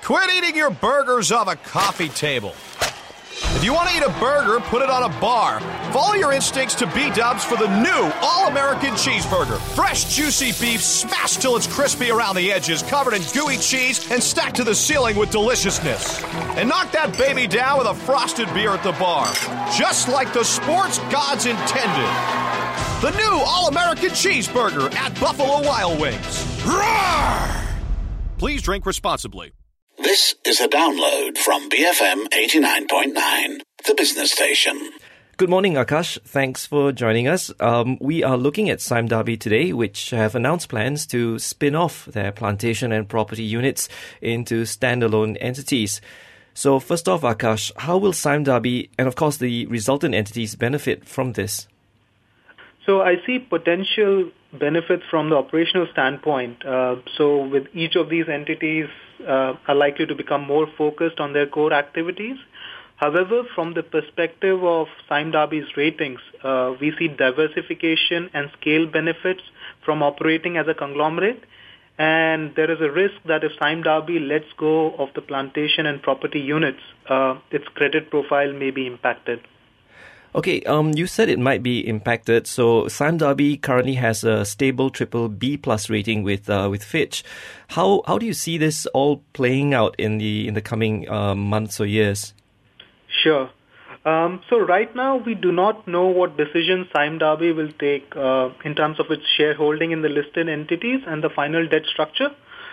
Quit eating your burgers off a coffee table. If you want to eat a burger, put it on a bar. Follow your instincts to B-dubs for the new All-American Cheeseburger. Fresh, juicy beef smashed till it's crispy around the edges, covered in gooey cheese, and stacked to the ceiling with deliciousness. And knock that baby down with a frosted beer at the bar. Just like the sports gods intended. The new All-American Cheeseburger at Buffalo Wild Wings. Roar! Please drink responsibly. This is a download from BFM 89.9, the business station. Good morning, Akash. Thanks for joining us. We are looking at Sime Darby today, which have announced plans to spin off their plantation and property units into standalone entities. So first off, Akash, how will Sime Darby and, of course, the resultant entities benefit from this? So I see potential benefits from the operational standpoint. So with each of these entities are likely to become more focused on their core activities. However, from the perspective of Sime Darby's ratings, we see diversification and scale benefits from operating as a conglomerate. And there is a risk that if Sime Darby lets go of the plantation and property units, its credit profile may be impacted. Okay, you said it might be impacted. So Sime Darby currently has a stable BBB+ rating with Fitch. How do you see this all playing out in the coming months or years? Sure. So right now we do not know what decisions Sime Darby will take in terms of its shareholding in the listed entities and the final debt structure.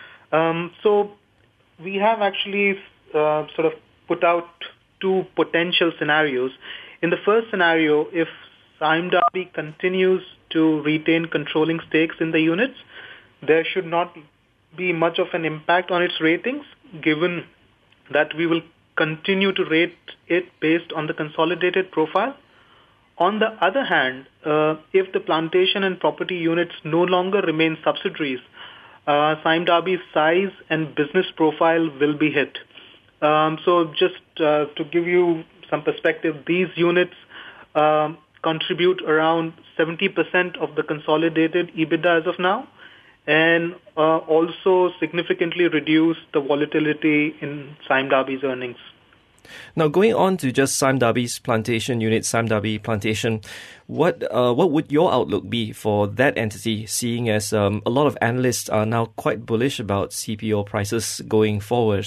So we have actually sort of put out two potential scenarios. In the first scenario, if Sime Darby continues to retain controlling stakes in the units, there should not be much of an impact on its ratings, given that we will continue to rate it based on the consolidated profile. On the other hand, if the plantation and property units no longer remain subsidiaries, Sime Darby's size and business profile will be hit. So just to give you some perspective, these units contribute around 70% of the consolidated EBITDA as of now, and also significantly reduce the volatility in Sime Darby's earnings. Now, going on to just Sime Darby's plantation unit, Sime Darby Plantation, what would your outlook be for that entity, seeing as a lot of analysts are now quite bullish about CPO prices going forward?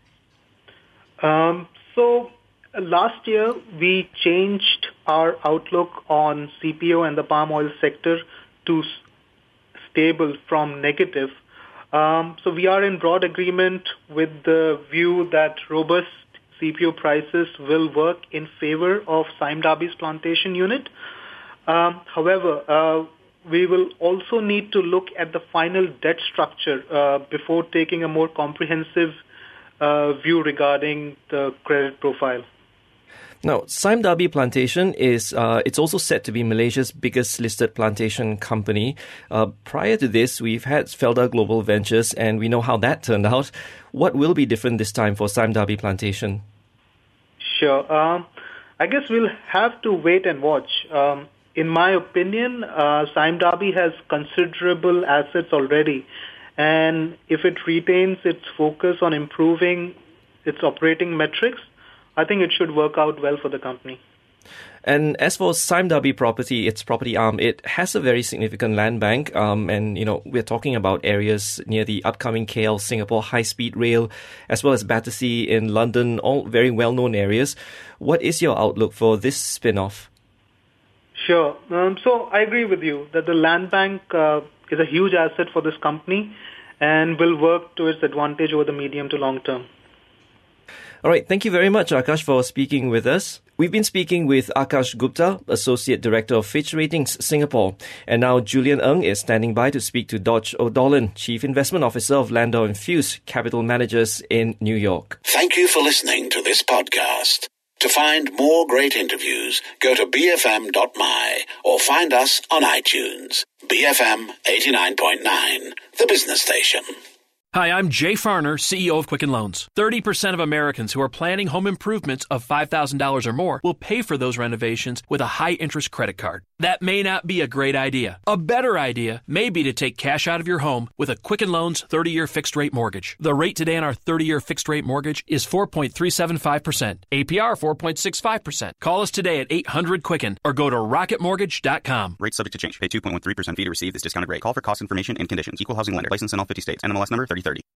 So last year, we changed our outlook on CPO and the palm oil sector to stable from negative. So we are in broad agreement with the view that robust CPO prices will work in favor of Sime Darby's plantation unit. However, we will also need to look at the final debt structure before taking a more comprehensive view regarding the credit profile. Now, Sime Darby Plantation is it's also set to be Malaysia's biggest listed plantation company. Prior to this, we've had Felda Global Ventures, and we know how that turned out. What will be different this time for Sime Darby Plantation? Sure. I guess we'll have to wait and watch. In my opinion, Sime Darby has considerable assets already, and if it retains its focus on improving its operating metrics, I think it should work out well for the company. And as for Sime Darby Property, its property arm, it has a very significant land bank. And, we're talking about areas near the upcoming KL-Singapore high-speed rail, as well as Battersea in London, all very well-known areas. What is your outlook for this spin-off? Sure. So I agree with you that the land bank is a huge asset for this company and will work to its advantage over the medium to long term. All right. Thank you very much, Akash, for speaking with us. We've been speaking with Akash Gupta, Associate Director of Fitch Ratings Singapore. And now Julian Ng is standing by to speak to Dodge O'Dolan, Chief Investment Officer of Landau & Fuse Capital Managers in New York. Thank you for listening to this podcast. To find more great interviews, go to bfm.my or find us on iTunes. BFM 89.9, the business station. Hi, I'm Jay Farner, CEO of Quicken Loans. 30% of Americans who are planning home improvements of $5,000 or more will pay for those renovations with a high-interest credit card. That may not be a great idea. A better idea may be to take cash out of your home with a Quicken Loans 30-year fixed-rate mortgage. The rate today on our 30-year fixed-rate mortgage is 4.375%. APR 4.65%. Call us today at 800-QUICKEN or go to rocketmortgage.com. Rate subject to change. Pay 2.13% fee to receive this discounted rate. Call for cost information and conditions. Equal housing lender. License in all 50 states. NMLS number 3030.